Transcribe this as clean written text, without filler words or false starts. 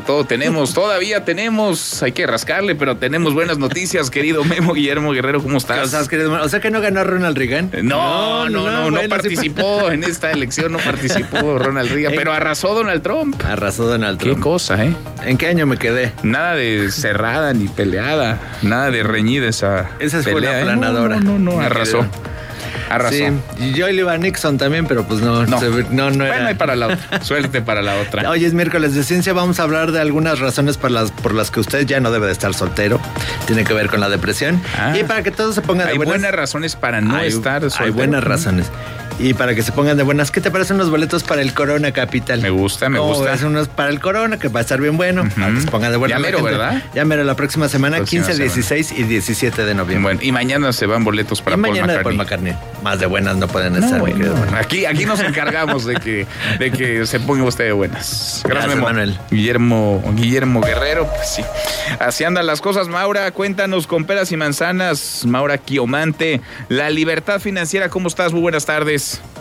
todo tenemos, todavía tenemos, hay que rascarle, pero tenemos buenas noticias, querido Memo Guillermo Guerrero, ¿cómo estás? ¿Cómo estás, querido? O sea que no ganó Ronald Reagan. No participó en esta elección, no participó Ronald Reagan, pero arrasó Donald Trump. Arrasó Donald Trump. Qué cosa, ¿eh? ¿En qué año me quedé? Nada de cerrada ni peleada, nada de reñida esa pelea, fue la aplanadora. No, arrasó. Arrasó. Sí, y yo le iba a Nixon también, pero pues no era. Bueno, hay para la otra. Suerte para la otra. Hoy es miércoles de ciencia, vamos a hablar de algunas razones por las que usted ya no debe de estar soltero. Tiene que ver con la depresión. Y para que todos se pongan de buenas. Hay buenas razones para no estar soltero. Hay buenas razones. Y para que se pongan de buenas, ¿qué te parecen los boletos para el Corona Capital? Me gusta. Ves unos para el Corona, que va a estar bien bueno. Para que se pongan de buenas. Ya mero, ¿verdad? Ya mero la próxima semana, 15, 16 y 17 de noviembre. Bueno, y mañana se van boletos para Paul McCartney. Más de buenas no pueden estar. Bueno. Aquí nos encargamos de que se ponga usted de buenas. Gracias, Manuel. Guillermo Guerrero, pues sí. Así andan las cosas, Maura. Cuéntanos con peras y manzanas, Maura Quiomante. La libertad financiera, ¿cómo estás? Muy buenas tardes.